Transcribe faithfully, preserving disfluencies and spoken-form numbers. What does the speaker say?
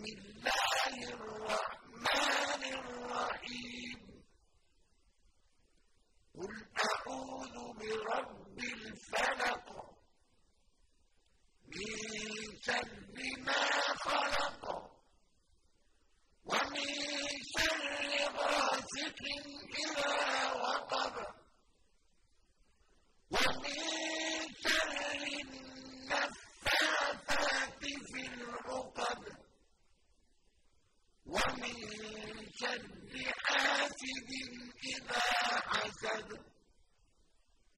الله الرحمن الرحيم قل أعوذ برب الفلق من شر ما خلق ومن شر غاسق إذا